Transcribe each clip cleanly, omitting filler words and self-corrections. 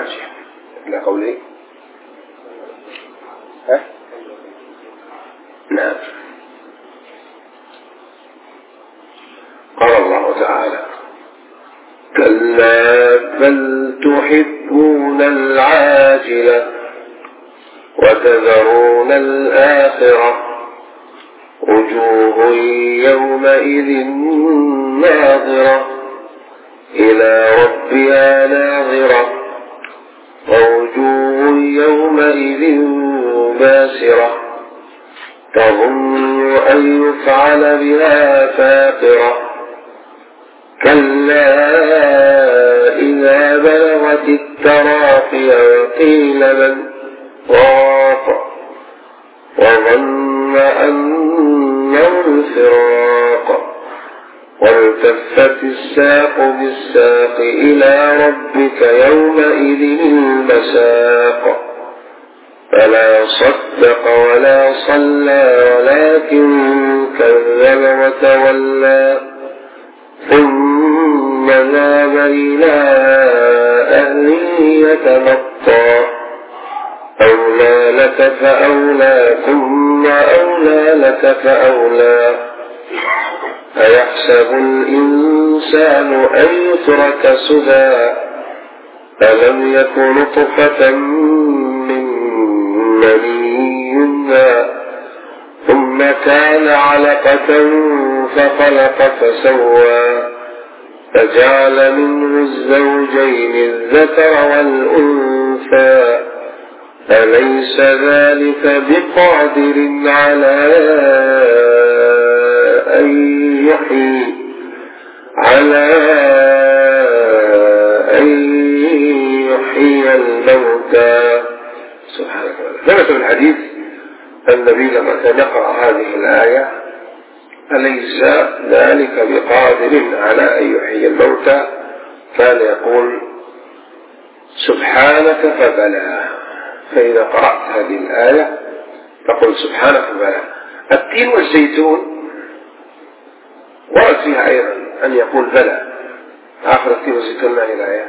راجح إلى قوله. نعم. قال الله تعالى: كلا بل تحبون العاجلة وتذرون الآخرة وجوه يومئذ ناظرة إلى ربها ناظرة ووجوه يومئذ باسرة تظن أن يفعل بها فاقرة كلا إذا بلغت التراقي وقيل من راق وظن أنه الفراق والتفت الساق بالساق إلى ربك يومئذ المساق فلا صدق ولا صلى ولكن كذب وتولى ثم ذهب إلى أهله يتمطى أولى لك فأولى ثم أولى لك فأولى أيحسب الإنسان أن يترك سدى ألم يك نطفة من مني يمنى ثم كان علقة فخلق فسوى فجعل منه الزوجين الذكر والأنثى أليس ذلك بقادر على أن يحيي الموتى. سبحانه وتعالى. ثبت في الحديث النبي لما كان يقرأ هذه الآية: أليس ذلك بقادر على أن يحيي الموتى، كان يقول: سبحانك فبلى. فإذا قرأت هذه الآية تقول: سبحانك فبلى. التين والزيتون ورد فيها أيضا أن يقول بلى. آخر التين والزيتون ما هي الآية؟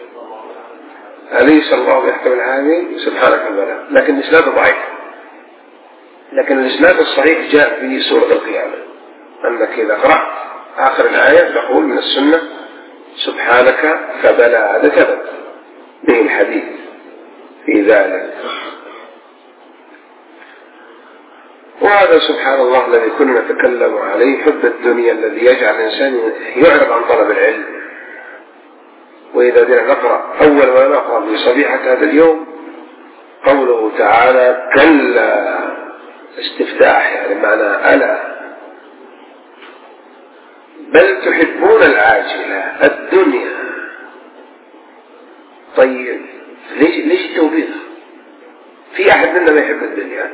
أليس الله يحكم العالمين سبحانك فبلى. لكن الإسناد ضعيف. لكن الإسناد الصحيح جاء في سورة القيامة أنك إذا قرأت آخر الآية تقول من السنة: سبحانك فبلى. هذا ثبت به الحديث في ذلك. وهذا سبحان الله الذي كنا نتكلم عليه، حب الدنيا الذي يجعل الإنسان يعرض عن طلب العلم. وإذا بدنا نقرأ أول ما نقرأ في صبيحة هذا اليوم قوله تعالى: كلا، استفتاح يعني معنى ألا، بل تحبون العاجلة الدنيا. طيب ليش التوبيخ؟ في أحد منا ما يحب الدنيا؟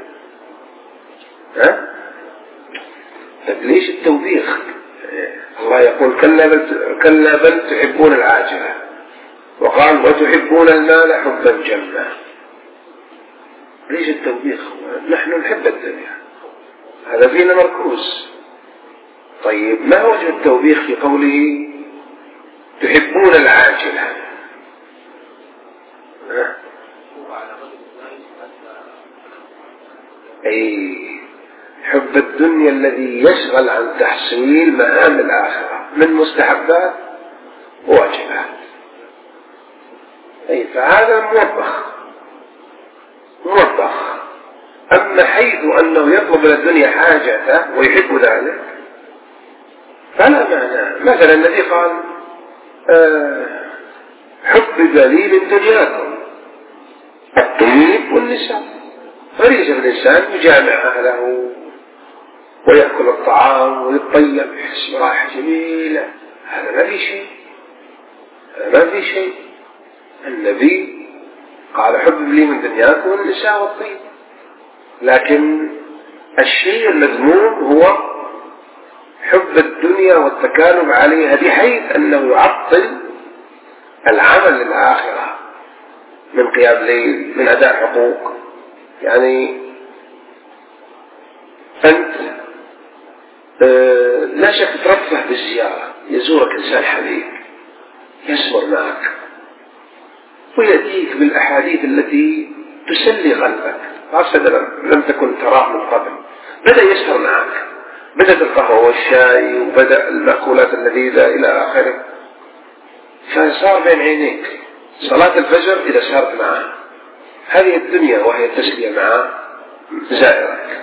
طيب ليش التوبيخ؟ الله يقول: كلا بل تحبون العاجلة، وقال: وتحبون المال حبا جما. ليش التوبيخ؟ نحن نحب الدنيا، هذا فينا مركوز. طيب ما وجه التوبيخ في قوله تحبون العاجلة؟ أي حب الدنيا الذي يشغل عن تحصيل مآل الآخرة من مستحبات وواجبات. أي فهذا موبخ. أما حيث أنه يطلب من الدنيا حاجته ويحب ذلك فلا معنى. مثلا الذي قال: حب لي من دنياكم الطيب والنساء، فريج الإنسان يجامع أهله ويأكل الطعام ويطيب يحس براحة جميلة، هذا ما في شيء. النبي قال: حب لي من دنياكم والنساء والطيب. لكن الشيء المذموم هو حب الدنيا والتكالب عليها بحيث أنه يعطل العمل للآخرة من قيام ليل، من أداء حقوق. يعني أنت لا شك ترفه بالزيارة، يزورك إنسان حبيب يسمر معك، ويأتيك بالأحاديث التي تسلي قلبك خاصة لم تكن تراه من قبل. بدأ يسهر معك، بدأت القهوة والشاي وبدأ المأكولات اللذيذة إلى آخره، فصار بين عينيك صلاة الفجر إذا سهرت معه. هذه الدنيا وهي التسلية معه زائرك.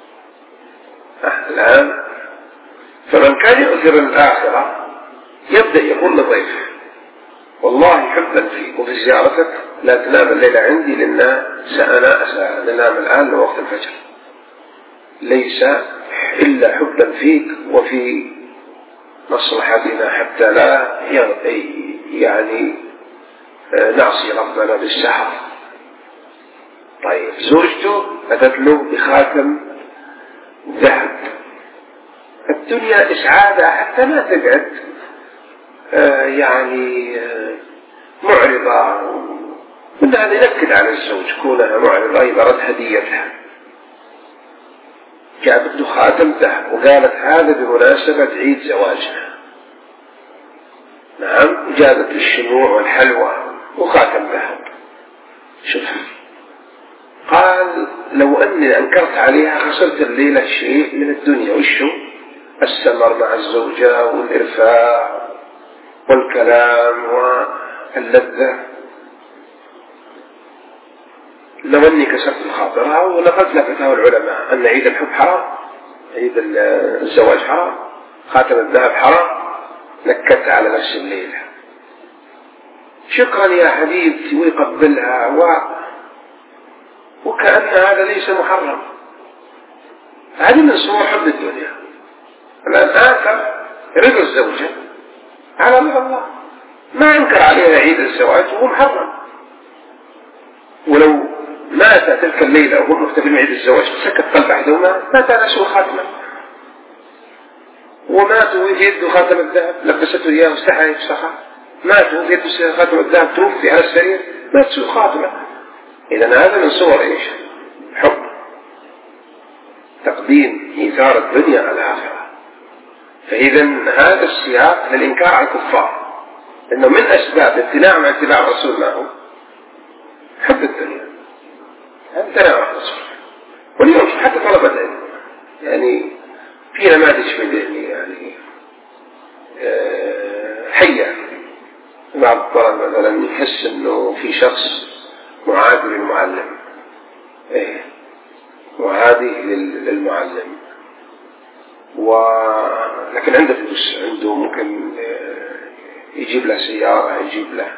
الآن فمن كان يؤثر الآخرة يبدأ يقول لضيفه والله حبا فيك وفي زيارتك لا تنام الليلة عندي لأن سأنام الآن لوقت الفجر، ليس إلا حبا فيك وفي مصلحتنا حتى لا يعني نعصي ربنا بالسحر. طيب زوجته أتت له بخاتم ذهب، الدنيا إسعادها حتى ما تقعد يعني معرضة، من هذا ينكد على الزوج كونها معرضة يبرد هديتها. جابت له خاتم ذهب وقالت هذا بمناسبة عيد زواجها. نعم، جابت الشموع والحلوى وخاتم ذهب. شوف، قال لو أني أنكرت عليها خسرت الليلة شيء من الدنيا، وشو؟ السمر مع الزوجة والإرفاع والكلام واللذة. لو أني كسرت خاطرها. ولقد لفتها العلماء أن عيد الحب حرام، عيد الزواج حرام، خاتم الذهب حرام، نكت على نفس الليلة. شكرا يا حبيبتي، ويقبلها وكأن هذا ليس محرم. هذه من صور حب الدنيا. الآن آثر رضا الزوجة على رضا الله، ما أنكر عليها عيد الزواج وهو محرم. ولو مات تلك الليلة وهو مختفي بعيد الزواج فسكت قلب أحدهما مات على سوء خاتمة، ومات وفي يده خاتم الذهب لبسته إياه واستحى يفسخه، مات وفي يده خاتم الذهب توفي على السرير مات سوء خاتمة. إذن هذا من صور إيش؟ حب، تقديم إيثار الدنيا على الآخرة. فإذن هذا السياق للإنكار على الكفار، إنه من أسباب امتناع مع اتباع الرسول معه حب الدنيا، امتناع مع الرسول. واليوم حتى طلبة العلم يعني في نماذج في ذهني يعني حية، بعض الطلبة مثلا يحس إنه في شخص معادي للمعلم، معادي للمعلم، لكن عنده فلوس، عنده ممكن يجيب له سيارة، يجيب له،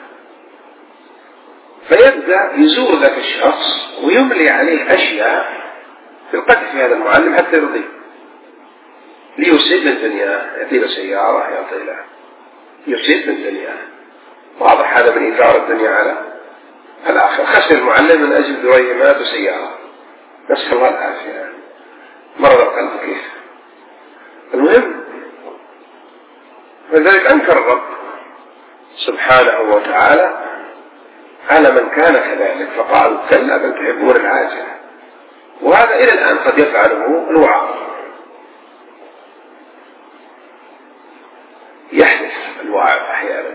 فيبدأ يزور ذاك الشخص ويملي عليه أشياء في القدح في هذا المعلم حتى يرضيه، ليصيب من الدنيا، يعطي له سيارة، يعطي له، يصيب من الدنيا. واضح هذا من إيثار الدنيا على الآخر. خسر المعلم من أجل دريهمات وسيارة، نسأل الله العافية، مرض القلب كيف. المهم، فلذلك أنكر الرب سبحانه وتعالى على من كان كذلك، فقال كلا بل تحبون العاجلة. وهذا إلى الآن قد يفعله الوعاظ، يحدث الواعظ أحيانا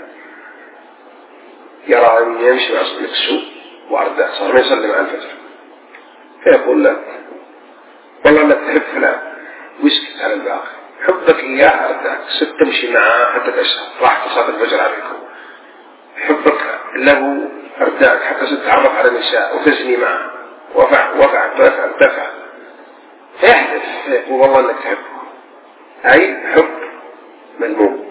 يرى أن يمشي مع صديق السوء وأرداء، صار ما يصلي مع الفجر، فيقول لك والله أنك تحب فلان ويسكت على الباقي، حبك إياه أرداك، ست تمشي معه حتى تشهر، راح تصلي الفجر عليكم، حبك له أرداك حتى ست تعرف على النساء وتزني معه، وفع دفع، فيحدث فيقول والله أنك تحبه، أي حب مذموم،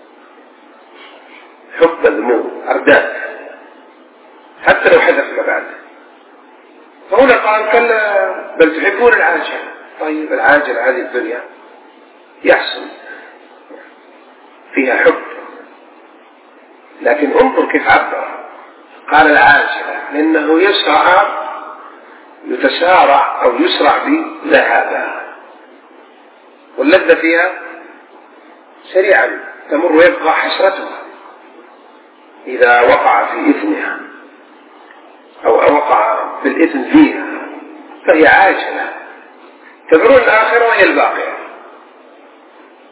حب مذموم أرداك حتى لو حدث ما بعد. فهنا قال كلا بل تحبون العاجل. طيب العاجل هذه الدنيا يحصل فيها حب، لكن انظر كيف عبر، قال العاجلة لأنه يتسارع أو يسرع بذهابها، واللذة فيها سريعا تمر ويبقى حسرتها إذا وقع في إثمها أو وقع بالإثم فيها، فهي عاجلة، تدرون الآخرة وهي الباقية.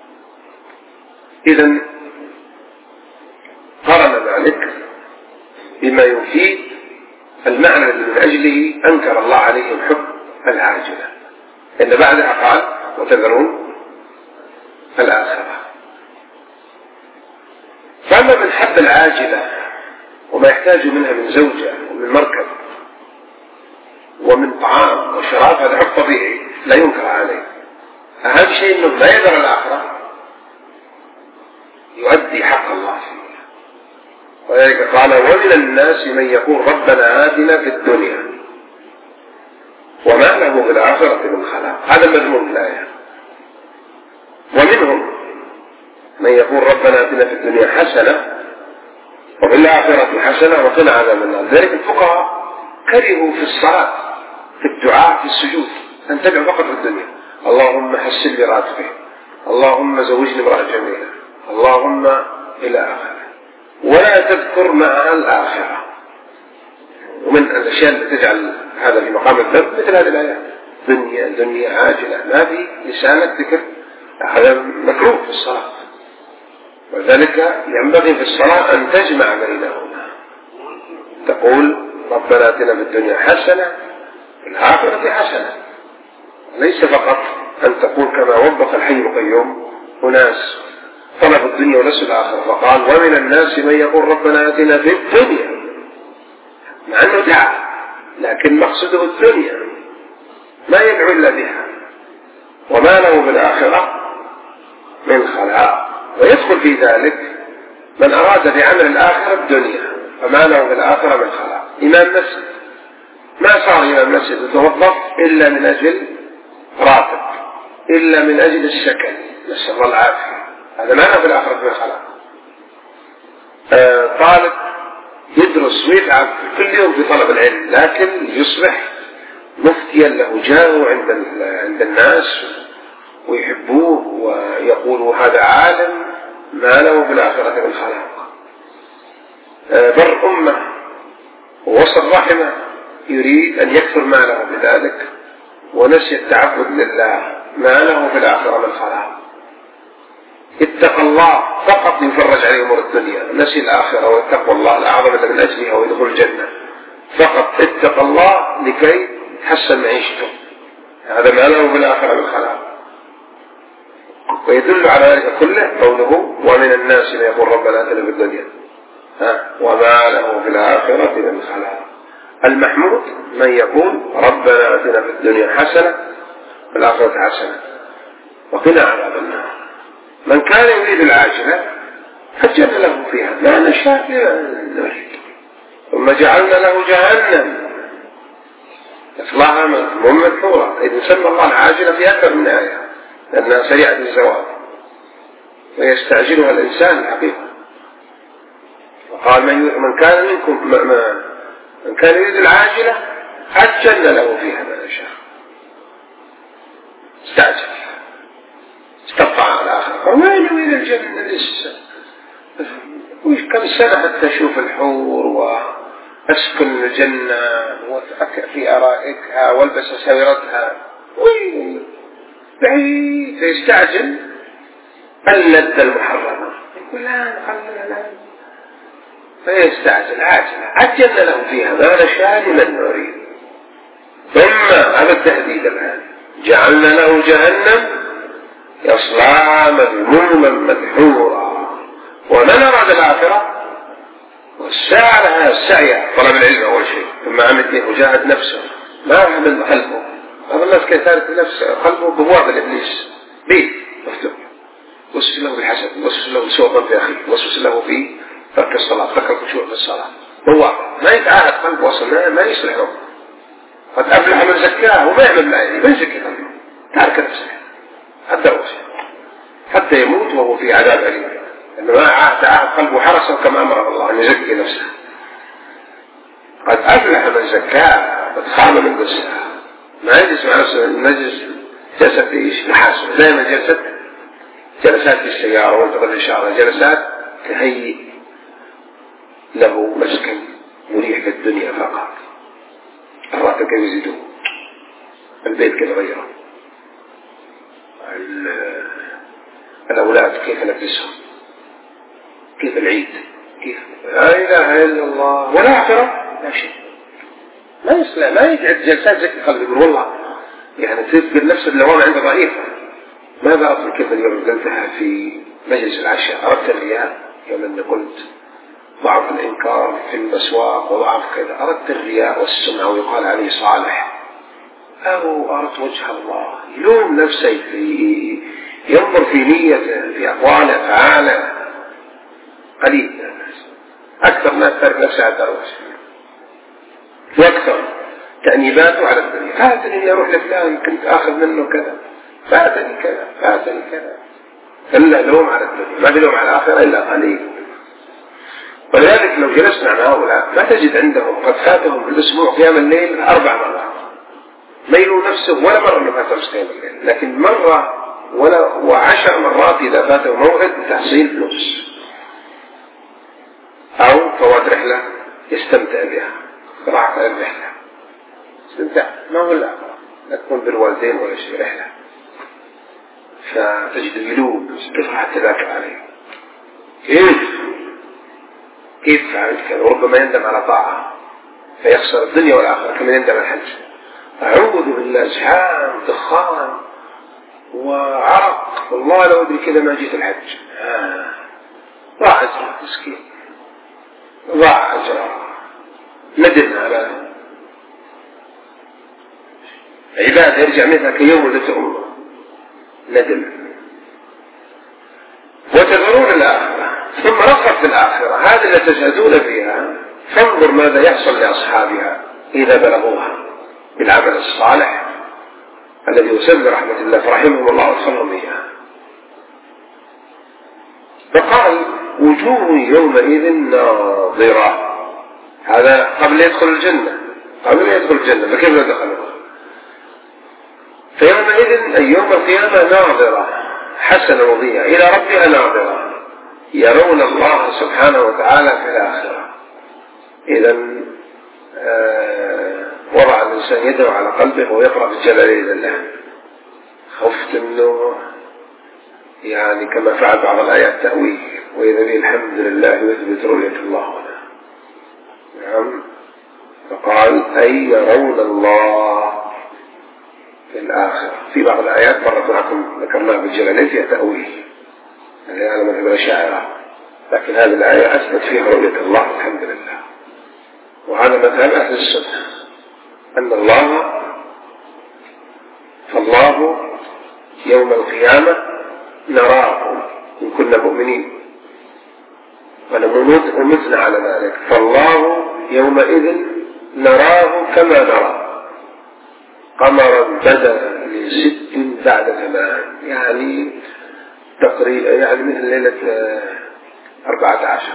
إذن قرن ذلك بما يفيد المعنى الذي من أجله أنكر الله عليهم حب العاجلة، إن بعدها قال وتذرون الآخرة. فأما من حب العاجلة وما يحتاج منها من زوجة ومن مركب ومن طعام وشراب، هذا حب طبيعي لا ينكر عليه. أهم شيء أنه ما يذر الآخرة، يؤدي حق الله فيه. وذلك قال ومن الناس من يقول ربنا آتنا في الدنيا وما له في الآخرة من خلاق. هذا مذموم الآية. ومنهم من يقول ربنا آتنا في الدنيا حسنة وفي الآخرة حسنة وقنا عذاب النار. ذلك الفقهاء كرهوا في الصلاة في الدعاء في السجود أن تدعو فقط في الدنيا، اللهم حسن لي راتبي، اللهم زوجني امرأة جميلة، اللهم إلى آخره، ولا تذكر معها الآخرة. ومن الأشياء التي تجعل هذا في مقام الذنب مثل هذه الآيات، دنيا دنيا عاجلة، ما في لسانك ذكر، هذا مكروه في الصلاة. وذلك ينبغي في الصلاة أن تجمع بينهما، تقول ربنا آتنا في الدنيا حسنة في الآخرة حسنة، ليس فقط أن تقول كما وضح الحي القيوم أناس طلبوا الدنيا ونسوا الآخرة، فقال ومن الناس من يقول ربنا آتنا في الدنيا، مع أنه دعا لكن مقصده الدنيا ما يدعو إلا بها، وما له بالآخرة من خلاق. ويدخل في ذلك من أراد بعمل الآخرة الدنيا فما له بالآخرة من خلاق. إمام مسجد ما صار إمام مسجد يتوظف إلا من أجل راتب، إلا من أجل السكن، نسأل الله العافية، هذا ما له بالآخرة من خلاق. طالب يدرس ويتعب كل يوم في طلب العلم، لكن يصبح مفتيا له جاه عند الناس ويحبوه ويقولوا هذا عالم ما له بالآخرة من خلاق. بر أمة ووصل رحمه يريد أن يكثر ماله بذلك ونسي التعبد لله ما له بالآخرة من خلاق. اتقى الله فقط يفرج عليه أمور الدنيا، نسي الآخرة واتقوا الله الأعظم الذي من أجلها ويدخل الجنة، فقط اتقى الله لكي تحسن معيشته، هذا ما له بالآخرة من خلاق. ويدل على ذلك كله قوله ومن الناس من يقول ربنا آتنا في الدنيا وما له في الآخرة من خلاق. المحمود من يقول ربنا آتنا في الدنيا حسنة في الآخرة حسنة وقنا عذاب النار. من كان يريد العاجلة فجعلنا له فيها ما نشاء نريد ثم جعلنا له جهنم يصلاها مدحورا. إذ سمى الله العاجلة في أكثر من آية لأنها سريعة الزوال ويستعجلها الإنسان الحقيقة. وقال من كان منكم من كان يريد العاجلة عجلنا له فيها ما نشاء. استعجل استطاع على الآخر وين يريد الجنة لسه كم سنة حتى أشوف الحور وأسكن الجنة وأتأكل في أرائكها والبس ساورتها وين بعيد. فيستعجل اللذة المحرمة يقول لا فيستعجل عجلنا له فيها ما نشاء لمن نريد. ثم هذا التهديد الآن جعلنا له جهنم يصلاها مذموما مدحورا. ومن أراد الآخرة والسعى لها السعي طلب العلم أول شيء ثم عمل به وجاهد نفسه ما عمل قلبه. هذا الناس كثارة نفسه قلبه بواب الإبليس بيت مفتوح، وسوس له بالحسد، وسوس له سوء ظن في أخيه، وسوس له في ترك الصلاة، ترك الخشوع في الصلاة. هو ما يتعاهد قلبه أصلا ما يصلحه. قد أفلح من زكاه وما يعمل الآية ما يزكي قلبه تارك نفسه حتى يموت وهو في عذاب أليم، إنما تعاهد قلبه حرسه كما أمره الله أن يزكي نفسه. قد أفلح من زكاه قد خاب من دسها. ما يجلس مع نفسه المجلس جلسة إيش محاسن دائما جلسات في السيارة وانتقل في الشارع، جلسات تهيئ له مسكن مريح في الدنيا فقط. الراتب كيف يزيدوه، البيت كيف غيره، الأولاد كيف نلبسهم، كيف العيد كيف لا إله إلا الله ولا آخرة لا شيء، ما يصلح، ما يقعد جلسات زي القلب يقول والله يعني تثبت نفس اللوامة عنده ضعيفة. ماذا أصل كيف اليوم قلتها في مجلس العشاء؟ أردت الرياء يوم أني قلت ضعف الإنكار في الأسواق وضعف كذا، أردت الرياء والسمعة ويقال عليه صالح، أو أردت وجه الله؟ يلوم نفسه ينظر في نيته في أقواله أفعاله. قليل أكثر ناس ترك نفسه على الدروس وأكثر تأنيباته على الدنيا. فاتني إني أروح لفلان كنت آخذ منه كذا، فاتني كذا فاتني كذا، إلا لوم على الدنيا ما بلوم على الآخرة إلا قليل. ولذلك لو جلسنا مع هؤلاء ما تجد عندهم قد فاتهم في الأسبوع قيام الليل 4 مرات، ما يلوم نفسه ولا مرة أنه فاتهم قيام الليل، لكن مرة و10 مرات إذا فاته موعد تحصيل فلوس أو فوات رحلة يستمتع بها، راح على الرحلة استمتع، ما هو الآخرة لا تكون بالوالدين ولا شيء، رحلة. فتجد يلوم كيف راح تذاكر عليه، كيف فعلت كذا، وربما يندم على طاعة فيخسر الدنيا والآخرة كما يندم على الحج. أعوذ بالله، زحام دخان وعرق، والله لو أدري كذا ما جيت الحج. ضاع أجره مسكين، ضاع أجره، ندم على عبادة يرجع منها كيوم ولدته أمه، ندم. وتذرون الآخرة ثم رغب في الآخرة، هذه التي تجهدون فيها، فانظر ماذا يحصل لأصحابها إذا بلغوها بالعمل الصالح الذي يسمى رحمة الله، فرحمهم الله وادخلهم إياه. فقال وجوه يومئذ ناظرة، هذا قبل يدخل الجنة، قبل يدخل الجنة، فكيف لا دخلوها؟ فيومئذ أي يوم القيامة ناظرة حسنة وضيئة إلى ربها ناظرة، يرون الله سبحانه وتعالى في الآخرة. إذا وضع الإنسان يده على قلبه ويقرأ في جلالين الله، خفت منه يعني كما فعل بعض الآيات تأويل، وإذا به الحمد لله يثبت رؤية الله هنا. نعم، فقال أي يرون الله في الآخرة. في بعض الآيات مرت معكم ذكرناها بالجلالين فيها تأويل، يعني على مذهب الأشاعرة، لكن هذه الآية أثبت فيها رؤية الله الحمد لله. وهذا مذهب أهل السنة أن فالله يوم القيامة نراه إن كنا مؤمنين، ونمتنا على ذلك. فالله يومئذ نراه كما نرى قمرا بدا ل6 بعد 8، يعني تقريبا يعني مثل ليلة 14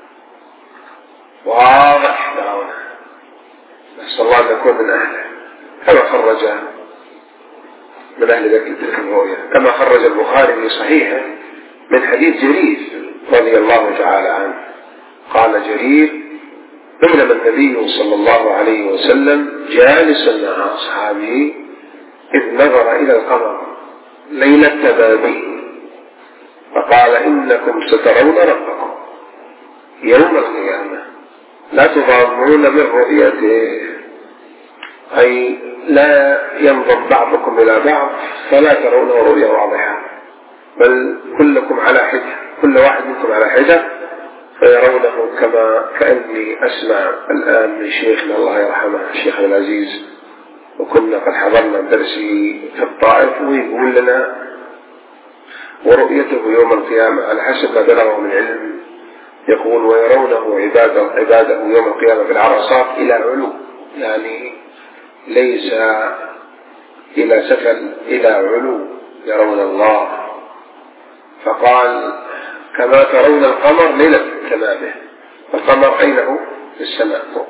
واضح دعونا، نسأل الله أن يكون من أهله، كما خرج من أهل ذلك الرؤيا، كما خرج البخاري في صحيحه من حديث جرير رضي الله تعالى عنه. قال جرير بينما النبي صلى الله عليه وسلم جالسا مع أصحابه إذ نظر إلى القمر ليلة تبابين فقال إنكم سترون ربكم يوم القيامة لا تضامون من رؤيته، أي لا ينظر بعضكم إلى بعض فلا ترونه رؤيا واضحة، بل كلكم على حدة، كل واحد منكم على حدة فيرونه. كما كأني أسمع الآن من شيخنا الله يرحمه الشيخ العزيز، وكنا قد حضرنا درسي في الطائف، ويقول لنا ورؤيته يوم القيامة على حسب ما بلغه من علم، يقول ويرونه عباده يوم القيامة في العرصات إلى علو، يعني ليس إلى سفل، إلى علو يرون الله. فقال كما ترون القمر ليلة تمامه، القمر أين هو؟ في السماء فوق.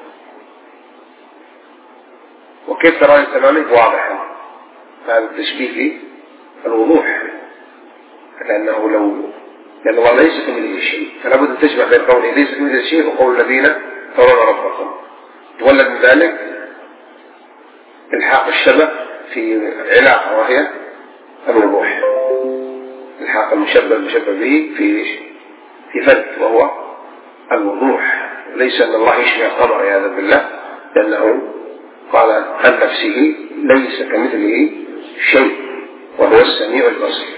وكيف ترى تمامه؟ واضحا، هذا التشبيه فيه الوضوح، لأن الله ليس كمثله شيء، فلا بد أن تجمع بين قوله ليس كمثله شيء وقول الذين ترون ربكم. تولد من ذلك الحاق الشبه في علاقة وهي الوضوح، الحاق المشبه به في فرد وهو الوضوح، ليس أن الله يشبه القمر عياذا بالله، لأنه قال عن نفسه ليس كمثله شيء وهو السميع البصير.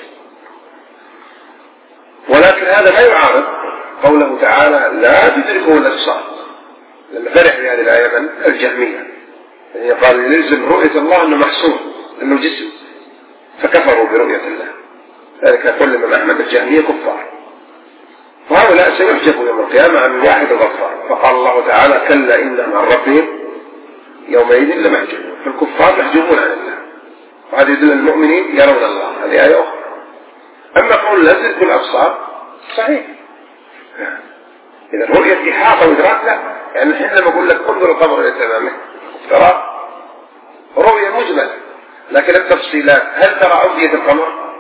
ولكن هذا لا يعارض قوله تعالى لا تدركه الأبصار، لما فرح بهذه الآية من الجهمية، يعني قال يلزم رؤية الله أنه محصور أنه جسم، فكفروا برؤية الله. ذلك يقول الإمام أحمد الجهمية كفار، وهؤلاء سيحجبوا يوم القيامة عن الواحد الغفار. فقال الله تعالى كلا إنهم عن ربهم يومئذ لمحجوبون، فالكفار محجوبون عن الله، وهذا يدل المؤمنين يرون الله، هذه آية أخرى. أما قول لا تدرك الأبصار صحيح، إذا رؤية إحاطة وإدراك لا، يعني الحين لما أقول لك انظر القمر إلى تمامه ترى رؤية مجملة، لكن التفصيلات هل ترى أودية القمر؟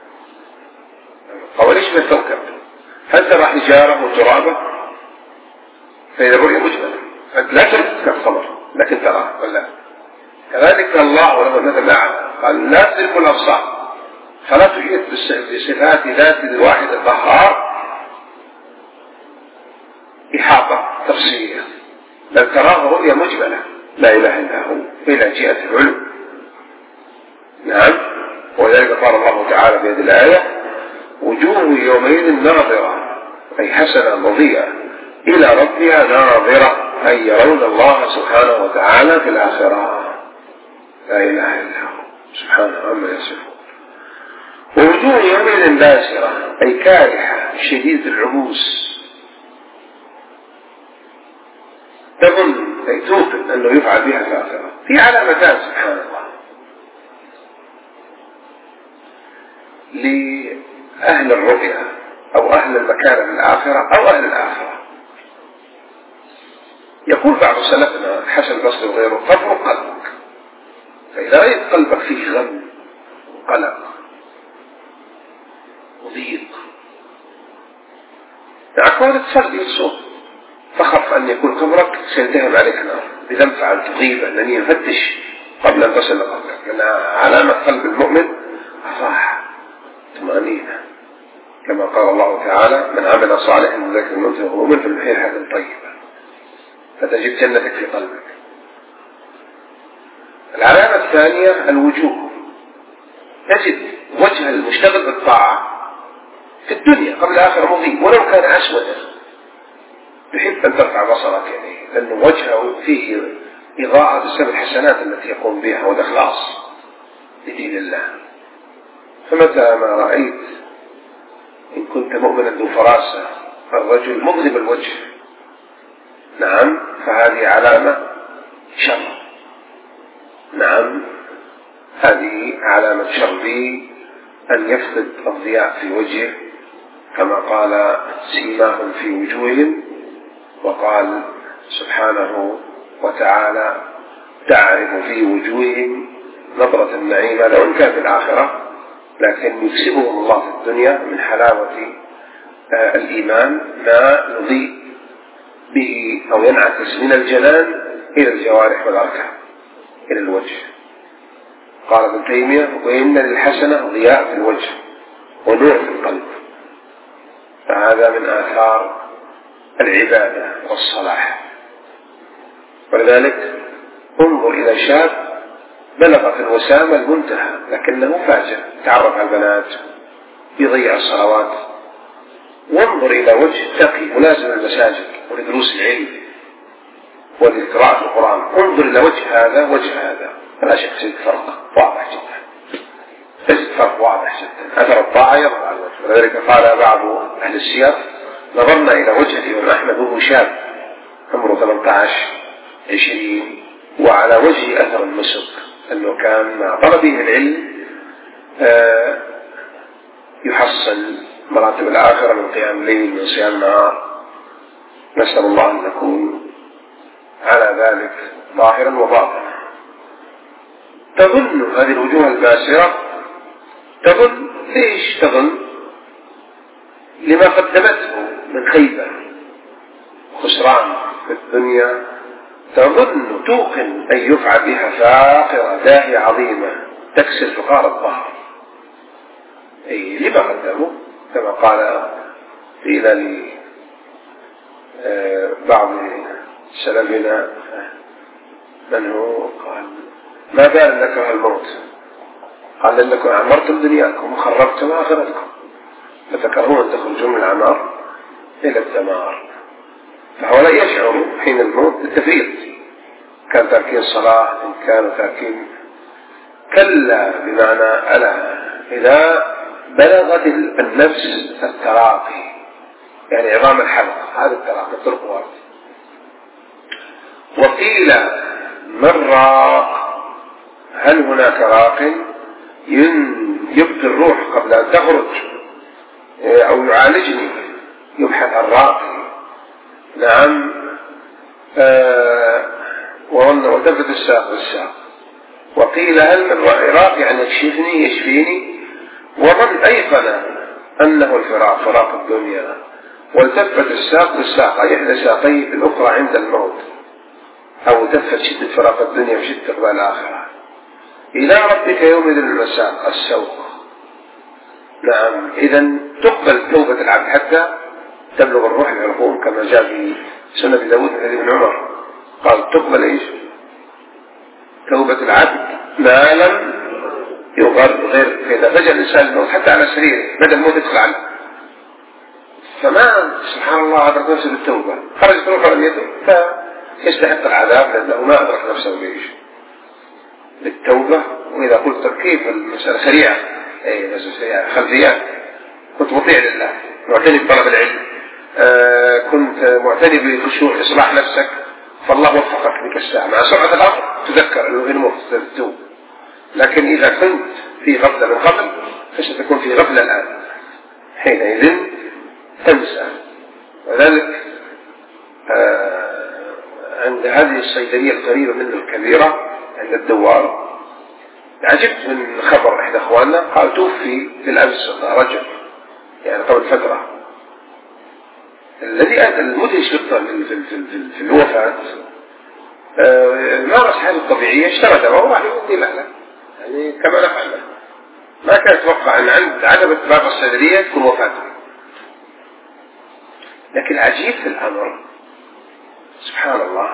أو ليش من الكوكب؟ هل ترى حجارة وترابة؟ فإذا رؤية مجملة أنت لا تدرك القمر لكن ترى ولا. كذلك الله ولو المثل الأعلى قال لا تدرك الأبصار، فلا تحيط بصفات ذات الواحد القهار إحاطة تفصيلية، بل تراه رؤية مجملة لا إله إلا هو إلى جهة العلو. نعم، ولذلك قال الله تعالى في هذه الآية وجوه يومئذ ناظرة، أي حسنة مضيئة إلى ربها ناظرة، أي يرون الله سبحانه وتعالى في الآخرة. لا إله إلا هو سبحانه عما يصفون. ووجوه يومئذ باسرة، أي كارحة شديد العبوس، تظن أي توقن أنه يفعل بها في الآخرة. في علامتان سبحان الله لأهل الرؤيا أو أهل المكان في الآخرة أو أهل الآخرة. يقول بعض سلفنا الحسن البصري وغيره قبر قلبك، فإذا رأيت قلبك فيه غم وقلق وضيق معك وارد تصلي الصوت، فخف أن يكون قبرك سيلتهم عليك نار بذنب فعلت غيبة أنني يفتش قبل أن تصل لقبرك، لأن علامة قلب المؤمن الراحة طمأنينة، كما قال الله تعالى من عمل صالحا من ذكر الموت وهو مؤمن فليحيي حياة طيبة، فتجد جنتك في قلبك. العلامة الثانية الوجوه، تجد وجه المشتغل بالطاعة في الدنيا قبل الآخرة مضيء ولو كان أسودا، تحب أن ترفع بصرك إليه لأنه وجهه فيه إضاءة بسبب الحسنات التي يقوم بها والإخلاص لدين الله. فمتى ما رأيت إن كنت مؤمنا ذو فراسة الرجل مظلم الوجه، نعم، فهذه علامة شر، نعم، هذه علامة شر أن يفقد الضياء في وجهه، كما قال سيماهم في وجوههم، وقال سبحانه وتعالى تعرف في وجوههم نظرة النعيم، لو إن كان في الآخرة، لكن يكسبهم الله في الدنيا من حلاوة الإيمان ما يضيء به أو ينعكس من الجنان إلى الجوارح والأركان إلى الوجه. قال ابن تيمية وإن للحسنة ضياء في الوجه ونور في القلب، فهذا من آثار العبادة والصلاح. ولذلك انظر إلى شاب بلغ في الوسامة المنتهى لكنه فاجر، تعرف على البنات، يضيع الصلوات، وانظر إلى وجه تقي ملازم المساجد ولدروس العلم ولقراءة القرآن، انظر إلى وجه هذا وجه هذا، فلا شك تجد فرق واضح جدا، تجد فرق واضح جدا. أثر الطاعة يظهر على الوجه. ولذلك قال بعض أهل السير نظرنا إلى وجه الإمام أحمد وهو شاب عمره 18-20 وعلى وجه أثر المسك، أنه كان مع طلبه العلم يحصل مراتب الآخرة من قيام الليل من صيام النهار. نسأل الله أن نكون على ذلك ظاهرا وباطنا. تظن هذه الوجوه الباسرة، تظن ليش تظن؟ لما قدمته من خيبة خسران في الدنيا، تظن توقن أن يفعل بها فاقرة داهية عظيمة تكسر فقار الظهر. أي لما قدموا كما قال قيل بعض سلفنا من هو قال ما بال نكره الموت؟ قال لأنكم عمرتم دنياكم وخربتم آخرتكم فتكرهون أن تخرجون من العمار إلى الدمار. فهؤلاء يشعروا حين الموت بالتفريط، كان تركين صلاة إن كانوا تركين كلا بمعنى ألا إذا بلغت النفس التراقي، يعني عظام الحلق هذا التراقي الترقوات. وقيل من راق؟ هل هناك راق يبقي الروح قبل أن تخرج أو يعالجني؟ يبحث عن راقي. نعم. وتفت الساق بالساق. وقيل هل من راق؟ يعني يكشفني يشفيني. وظن أيقن أنه الفراق، فراق الدنيا. والتفت الساق بالساق أي إحدى ساقيه بالأخرى عند الموت، أو تفت شدة فراق الدنيا وشدة إقبال الآخرة. إلى ربك يومئذ المساق السوق. نعم. إذن تقبل توبة العبد حتى تبلغ الروح الحلقوم كما جاء في سنة داود من حديث ابن عمر قال تقبل إيش؟ توبة العبد ما لم يغرغر. فإذا فجأة الإنسان الموت حتى على سريره بدأ الموت يدخل عنه، فما سبحان الله أدرك نفسه بالتوبة، خرجت روحه لم يتوب فيستحق العذاب لأنه ما أدرك نفسه بإيش؟ بالتوبة. وإذا قلت كيف المسألة سريعة، أي مسألة سريعة خلفيات، كنت مطيع لله، معتني بطلب العلم، كنت معتني بخشوع إصلاح نفسك، فالله وفقك بك الساعة مع سرعة الأمر تذكر أنه غير مفضل التوب. لكن إذا كنت في غفلة من قبل فستكون في غفلة الآن، حينئذ تنسى. وذلك عند هذه الصيدلية القريبة من الكبيرة عند الدوار عجبت من خبر إحدى أخواننا قال توفي في الأمس رجل يعني قبل فترة. الذي المدهش في الوفاة مارس حالة طبيعية، اشترى دواء وراح يودي له يعني كما نفعل له. ما كان يتوقع أن عند عتبة باب الصيدلية تكون وفاته. لكن عجيب في الأمر سبحان الله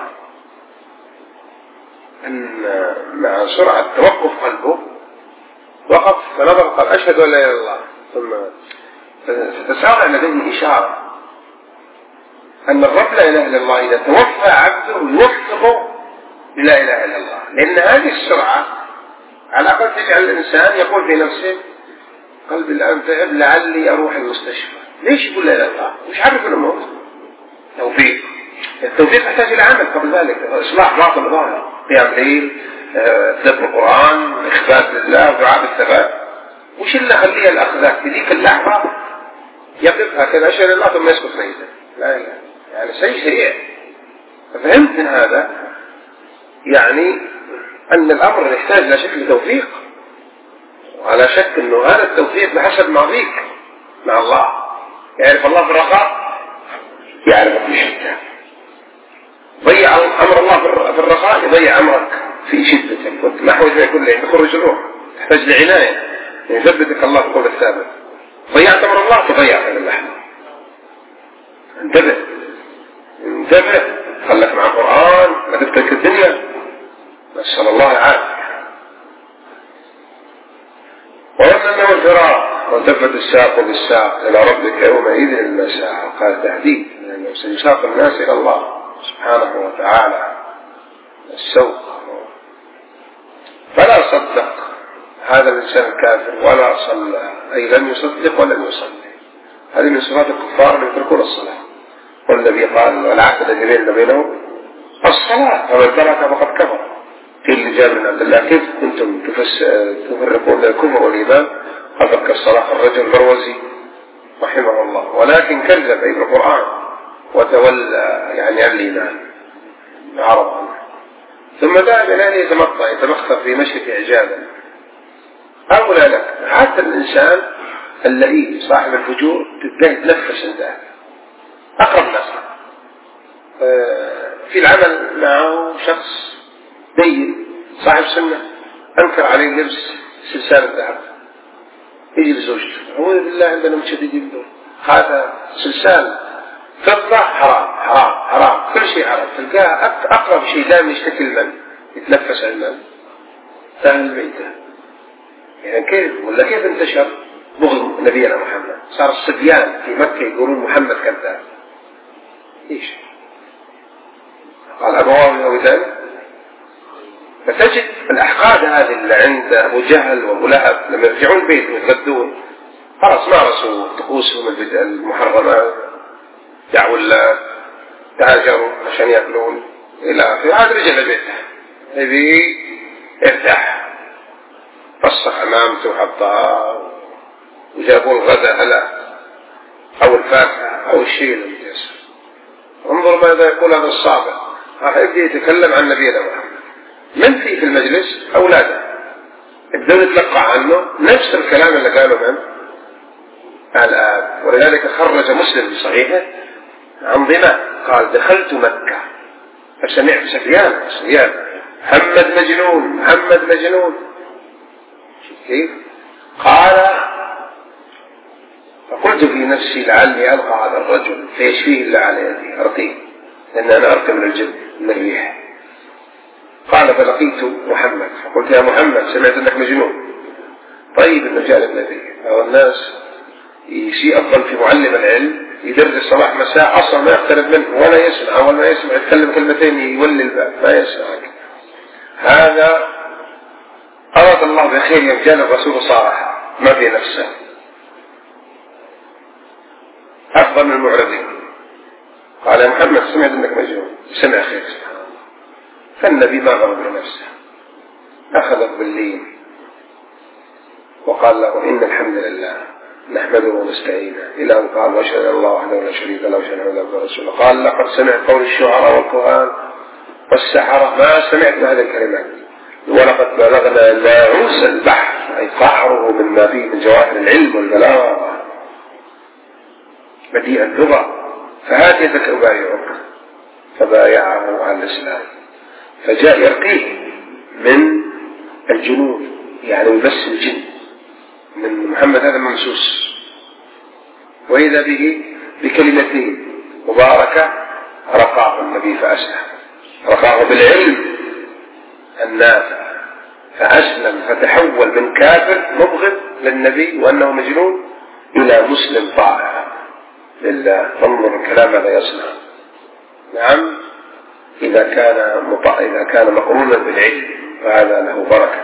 أن مع سرعة توقف قلبه وقف فنظر قال أشهد أن لا إله إلا الله، ثم فتسارع لديه إشارة أن الرب لا إله إلا الله إذا توفى عبده يوفقه لا إله إلا الله، لأن هذه السرعة على الأقل تجعل الإنسان يقول في نفسه قلبي الآن تعب لعلي أروح المستشفى. ليش يقول لا إله إلا الله؟ مش عارف الموت. توفيق. التوفيق يحتاج إلى عمل قبل ذلك، إصلاح باطن ظاهر، قيام ليل، تدبر القرآن، إخبات لله، دعاء بالثبات. وش اللي خليه الأخ ذاك في ذيك اللحظة يقف هكذا أشهد الله ثم يسكت ميتا؟ لا إله، يعني شيء سريع. ففهمت من هذا يعني أن الأمر يحتاج إلى شكل توفيق، وعلى شك أنه هذا التوفيق بحسب ماضيك مع الله. يعرف الله في الرخاء يعرفك في الشدة. ضيع أمر الله في الرخاء يضيع أمرك في شدة. كنت ما حوج ما يكون لي بخرج الروح تحتاج لعناية يثبتك الله بقول الثابت. ضيعت أمر الله تضيع هذا اللحظة. انتبه خلك مع القرآن لا تفتك الدنيا. نسأل الله العافية. وأنه الفراق وانتفت الساق بالساق إلى ربك يومئذ المساق. قال تهديد لأنه سيساق الناس إلى الله سبحانه وتعالى السوق. فلا صدق هذا الإنسان الكافر ولا صلى، أي لم يصدق ولم يصلي. هذه من صفات الكفار من يتركون الصلاة. والنبي قال والعهد الذي بيننا وبينهم الصلاة فمن تركها فقد كفر. قيل لجابر بن عبد الله كيف كنتم تفرقون الكفر والإيمان؟ قال ترك الصلاة الرجل البروزي رحمه الله، ولكن كذب أي بالقرآن وتولى يعني عن الإيمان عرض عنه. ثم ذهب إلى أن يتمخطر في مشرك إعجابا. أولى لك حتى الإنسان اللئيم صاحب الفجور تتنفس عنده أقرب ناس في العمل معه شخص دين صاحب سنة أنكر عليه لبس سلسال الذهب، يجي لزوجته أعوذ بالله عندنا متشددين دول هذا سلسال فضة حرام، حرام حرام، كل شيء حرام. تلقاه أقرب شيء دائما يشتكي المن، يتنفس المن، أهل الميتة. يعني كيف ولا كيف انتشر بغض نبينا محمد؟ صار الصبيان في مكة يقولون محمد كذاب. إيش قال أبواه يهودان؟ فتجد الأحقاد هذه اللي عند أبو جهل وأبو لهب لما يرجعون البيت ويتغدون خلاص مارسوا طقوسهم المحرمات، دعوا الله، تهاجروا عشان يأكلون إلى آخره. عاد رجع لبيته يبي يرتاح، فسخ أمامته وحطها وجابوا الغداء هلا أو الفاكهة أو الشيء المتيسر. انظر ماذا يقول هذا الصابر، راح يبدأ يتكلم عن نبينا محمد. من في المجلس أولاده يبدأون يتلقى عنه نفس الكلام اللي قاله من الآب. ولذلك خرج مسلم في صحيحه عن ضماء قال دخلت مكة فسمعت سفيان محمد مجنون محمد مجنون. كيف؟ قال فقلت في نفسي لعلي ألقى هذا الرجل فيشفيه الله على يدي أرقيه، لأن أنا أرقى من الجن من الريح. قال فلقيت محمد فقلت يا محمد سمعت أنك مجنون. طيب المجال الذي أو الناس يشيء أفضل في معلم العلم يدرس صباح مساء أصلا ما يقترب منه ولا يسمع، أول ما يسمع يتكلم كلمتين يولي الباب ما يسمعك. هذا أراد الله بخير يمجال الرسول صالحا ما في نفسه أفضل من المعرضين. قال يا محمد سمعت أنك مجنون، سمع خير. فالنبي ما غضب لنفسه، أخذ باللين وقال له إن الحمد لله نحمده ونستعينه إلى أن قال وأشهد أن الله وحده لا شريك له وأشهد أن محمدا عبده ورسوله. قال لقد سمعت قول الشعراء والكهان والسحرة ما سمعت هذه الكلمات، ولقد بلغنا ناعوس البحر أي قعره مما فيه من جواهر العلم والبلاغة بديع اللغة، فهات يدك أبايعك. فبايعه على الإسلام، فجاء يرقيه من الجنون، يعني يمس الجن من محمد هذا ممسوس، وإذا به بكلمتين مباركة رقاه النبي فأسلم، رقاه بالعلم النافع فأسلم، فتحول من كافر مبغض للنبي وأنه مجنون إلى مسلم طائع لله. انظر الكلام هذا يصنع. نعم إذا كان مقرونا بالعلم فهذا له بركة.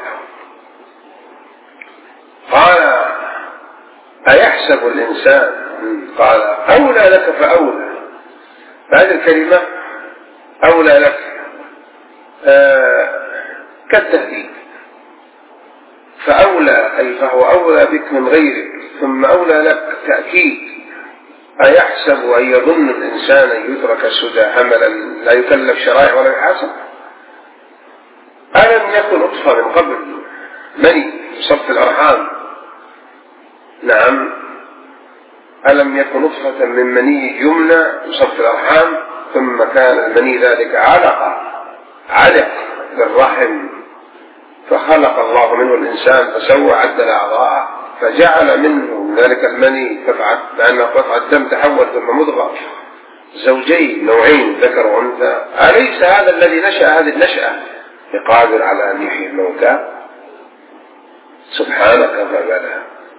قال أيحسب الإنسان؟ قال أولى لك فأولى. هذه الكلمة أولى لك كالتهديد، فأولى أي فهو أولى بك من غيرك، ثم أولى لك تأكيد. أيحسب أن يظن الإنسان أن يترك سدى هملا لا يكلف شرائع ولا يحاسب؟ ألم يكن نطفة من قبل مني يصب في الأرحام؟ نعم ألم يكن نطفة من مني يمنى يصب في الأرحام، ثم كان المني ذلك علق للرحم، فخلق الله منه الإنسان فسوى عدل أعضاءه، فجعل منه ذلك المني لأنه قطعة الدم تحول ثم مضغة زوجين نوعين ذكر وأنثى. أليس هذا الذي نشأ هذه النشأة بقادر على أن يحيي الموتى؟ سبحانك فبلا.